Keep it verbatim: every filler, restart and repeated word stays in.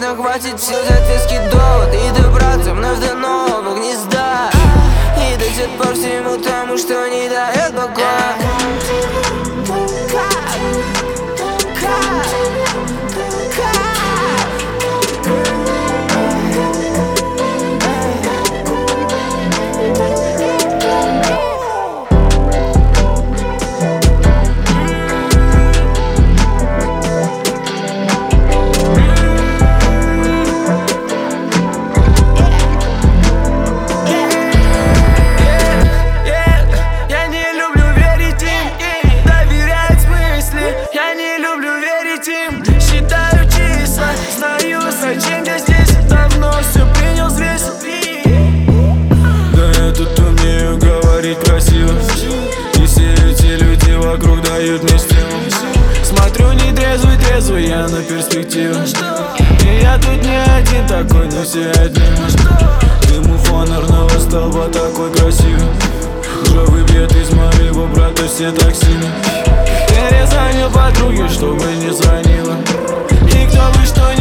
точно хватит сил взять веский довод и добраться вновь до нового гнезда. И до тех пор всему тому, что не дает покоя. Считаю числа, знаю, зачем я здесь. Давно все принял взвесь. Да я тут умею говорить красиво, и все эти люди вокруг дают мне стимул. Смотрю не трезвый, трезвый, я на перспективу. И я тут не один такой, но все одни. Дым у фонарного столба такой красивый. Уже выбьет из моего брата все токсины. Перезвонил подруге, чтобы не звонила. И кто бы что